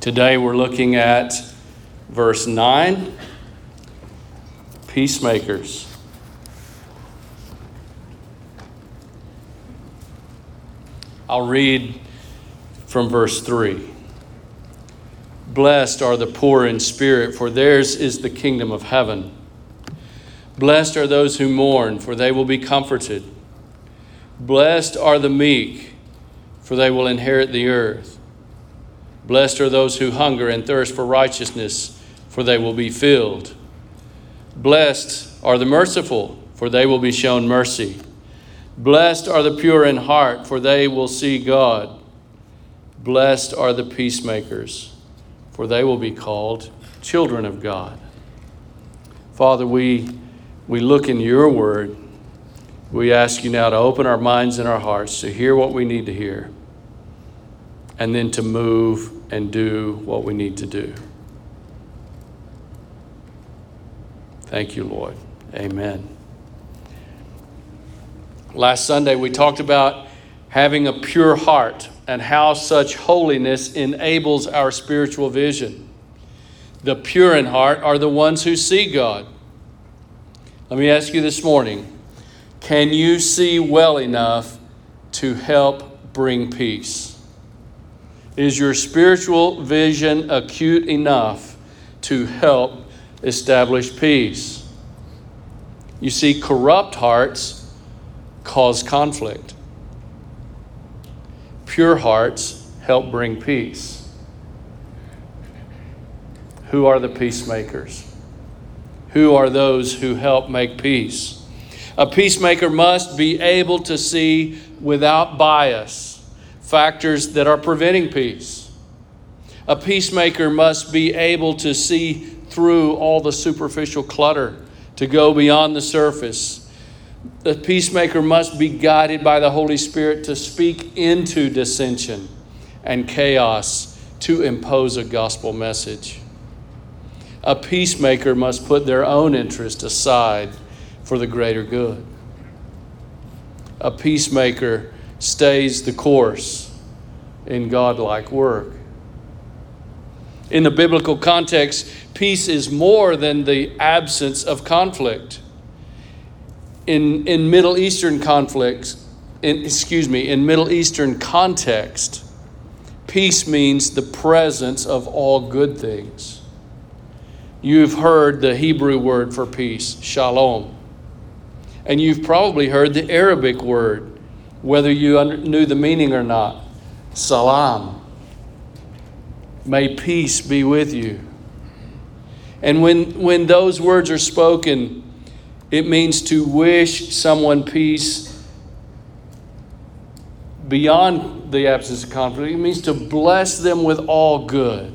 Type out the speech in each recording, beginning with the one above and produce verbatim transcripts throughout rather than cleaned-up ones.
Today we're looking at verse nine, peacemakers. I'll read from verse three. Blessed are the poor in spirit, for theirs is the kingdom of heaven. Blessed are those who mourn, for they will be comforted. Blessed are the meek, for they will inherit the earth. Blessed are those who hunger and thirst for righteousness, for they will be filled. Blessed are the merciful, for they will be shown mercy. Blessed are the pure in heart, for they will see God. Blessed are the peacemakers, for they will be called children of God. Father, we, we look in your word. We ask you now to open our minds and our hearts to hear what we need to hear, and then to move and do what we need to do. Thank you, Lord. Amen. Last Sunday, we talked about having a pure heart and how such holiness enables our spiritual vision. The pure in heart are the ones who see God. Let me ask you this morning, can you see well enough to help bring peace? Is your spiritual vision acute enough to help establish peace? You see, corrupt hearts cause conflict. Pure hearts help bring peace. Who are the peacemakers? Who are those who help make peace? A peacemaker must be able to see without bias factors that are preventing peace. A peacemaker must be able to see through all the superficial clutter, to go beyond the surface. The peacemaker must be guided by the Holy Spirit to speak into dissension and chaos to impose a gospel message. A peacemaker must put their own interest aside for the greater good. A peacemaker stays the course in godlike work. In the biblical context, peace is more than the absence of conflict. In, in Middle Eastern conflicts, in, excuse me, in Middle Eastern context, peace means the presence of all good things. You've heard the Hebrew word for peace, shalom. And you've probably heard the Arabic word, whether you knew the meaning or not, salam. May peace be with you. And when, when those words are spoken, it means to wish someone peace beyond the absence of conflict. It means to bless them with all good.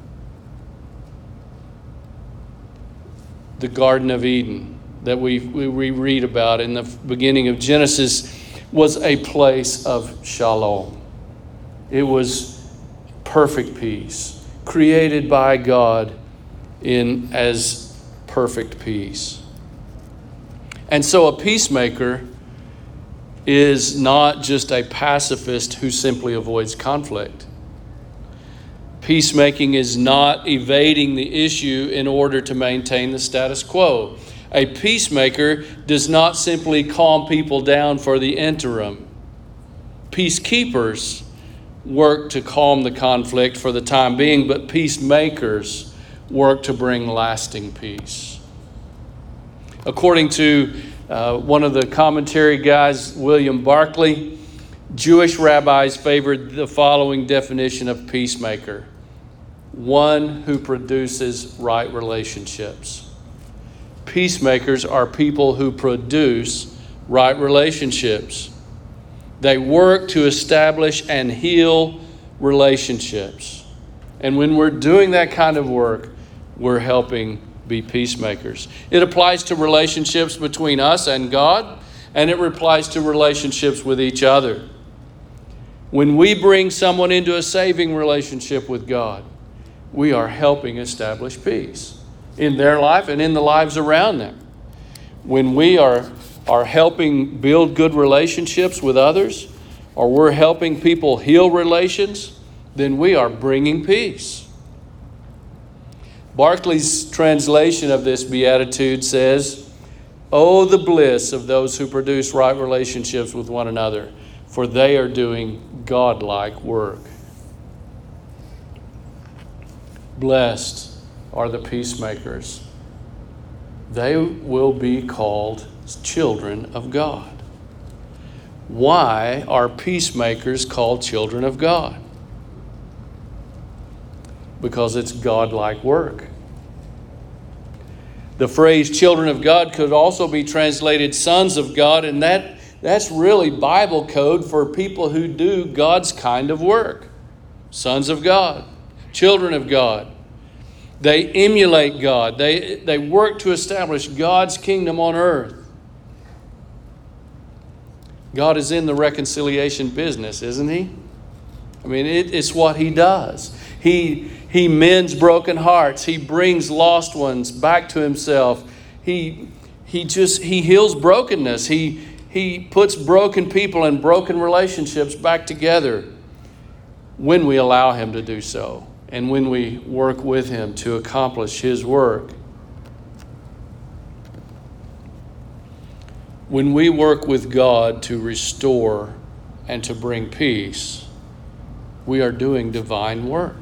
The Garden of Eden that we, we read about in the beginning of Genesis was a place of shalom. It was perfect peace, created by God in as perfect peace. And so a peacemaker is not just a pacifist who simply avoids conflict. Peacemaking is not evading the issue in order to maintain the status quo. A peacemaker does not simply calm people down for the interim. Peacekeepers work to calm the conflict for the time being, but peacemakers work to bring lasting peace. According to uh, one of the commentary guys, William Barclay, Jewish rabbis favored the following definition of peacemaker: one who produces right relationships. Peacemakers are people who produce right relationships. They work to establish and heal relationships. And when we're doing that kind of work, we're helping be peacemakers. It applies to relationships between us and God, and it applies to relationships with each other. When we bring someone into a saving relationship with God, we are helping establish peace in their life and in the lives around them. When we are, are helping build good relationships with others, or we're helping people heal relations, then we are bringing peace. Barclay's translation of this beatitude says, "Oh, the bliss of those who produce right relationships with one another, for they are doing God-like work." Blessed are the peacemakers. They will be called children of God. Why are peacemakers called children of God? Because it's God-like work. The phrase children of God could also be translated sons of God, and that, that's really Bible code for people who do God's kind of work. Sons of God, children of God. They emulate God. They, they work to establish God's kingdom on earth. God is in the reconciliation business, isn't he? I mean, it, it's what he does. He, he mends broken hearts. He brings lost ones back to himself. He, he just, he heals brokenness. He, he puts broken people and broken relationships back together when we allow him to do so and when we work with him to accomplish his work. When we work with God to restore and to bring peace, we are doing divine work.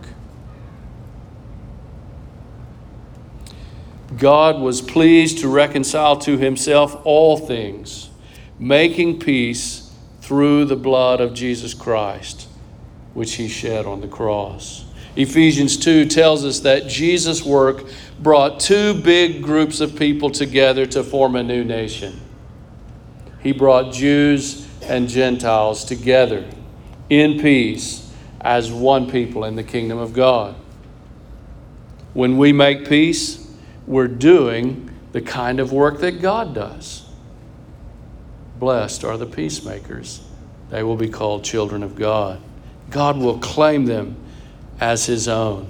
God was pleased to reconcile to himself all things, making peace through the blood of Jesus Christ, which he shed on the cross. Ephesians two tells us that Jesus' work brought two big groups of people together to form a new nation. He brought Jews and Gentiles together in peace as one people in the kingdom of God. When we make peace, we're doing the kind of work that God does. Blessed are the peacemakers. They will be called children of God. God will claim them as his own.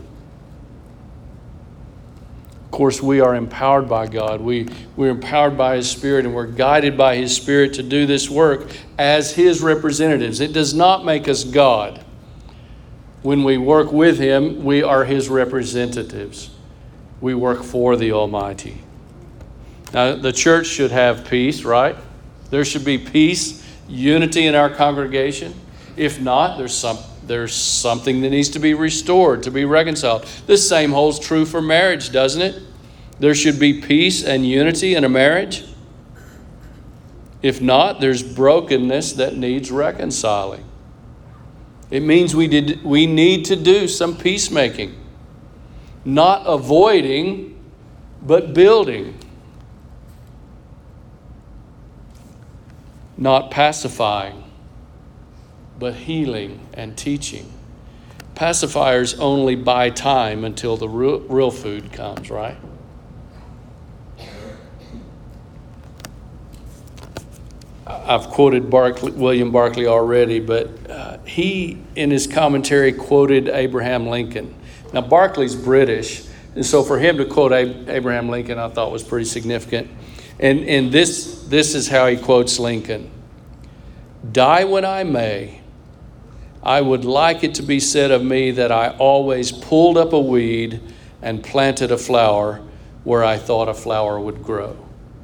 Of course, we are empowered by God. We, we're empowered by his Spirit, and we're guided by his Spirit to do this work as his representatives. It does not make us God. When we work with him, we are his representatives. We work for the Almighty. Now, the church should have peace, right? There should be peace, unity in our congregation. If not, there's some There's something that needs to be restored, to be reconciled. The same holds true for marriage, doesn't it? There should be peace and unity in a marriage. If not, there's brokenness that needs reconciling. It means we did we need to do some peacemaking. Not avoiding, but building. Not pacifying, but healing and teaching. Pacifiers only buy time until the real, real food comes, right? I've quoted Barclay, William Barclay already, but uh, he, in his commentary, quoted Abraham Lincoln. Now, Barclay's British, and so for him to quote Abraham Lincoln, I thought was pretty significant. And, and this, this is how he quotes Lincoln. "Die when I may, I would like it to be said of me that I always pulled up a weed and planted a flower where I thought a flower would grow."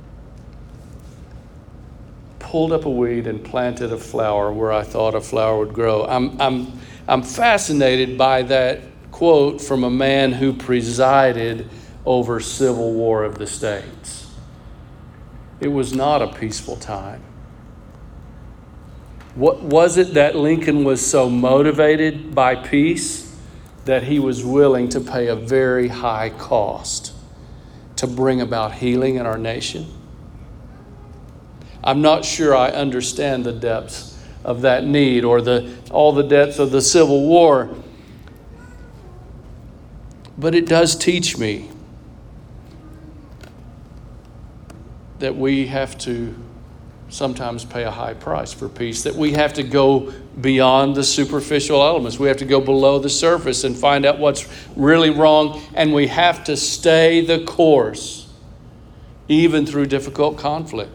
Pulled up a weed and planted a flower where I thought a flower would grow. I'm, I'm, I'm fascinated by that quote from a man who presided over Civil War of the States. It was not a peaceful time. What was it that Lincoln was so motivated by peace that he was willing to pay a very high cost to bring about healing in our nation? I'm not sure I understand the depths of that need or the all the depths of the Civil War, but it does teach me that we have to sometimes pay a high price for peace, that we have to go beyond the superficial elements. We have to go below the surface and find out what's really wrong, and we have to stay the course, even through difficult conflict.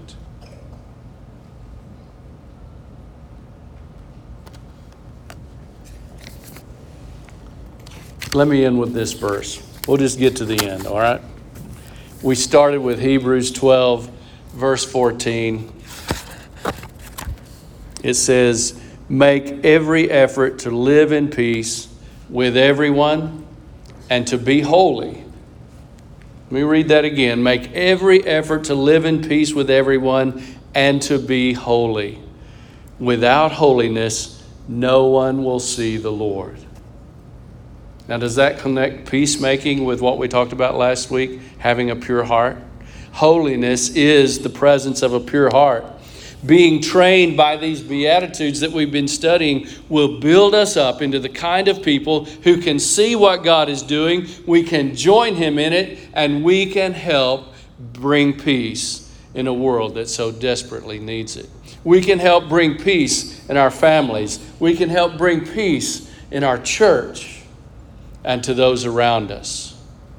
Let me end with this verse. We'll just get to the end, all right? We started with Hebrews twelve, verse fourteen. It says, make every effort to live in peace with everyone and to be holy. Let me read that again. Make every effort to live in peace with everyone and to be holy. Without holiness, no one will see the Lord. Now, does that connect peacemaking with what we talked about last week, having a pure heart? Holiness is the presence of a pure heart. Being trained by these Beatitudes that we've been studying will build us up into the kind of people who can see what God is doing, we can join Him in it, and we can help bring peace in a world that so desperately needs it. We can help bring peace in our families. We can help bring peace in our church and to those around us.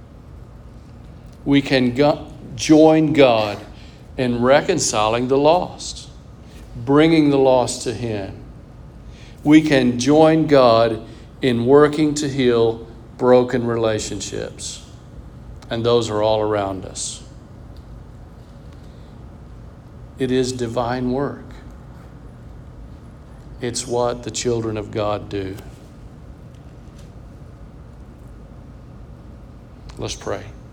We can go- join God in reconciling the lost, bringing the lost to Him. We can join God in working to heal broken relationships. And those are all around us. It is divine work. It's what the children of God do. Let's pray.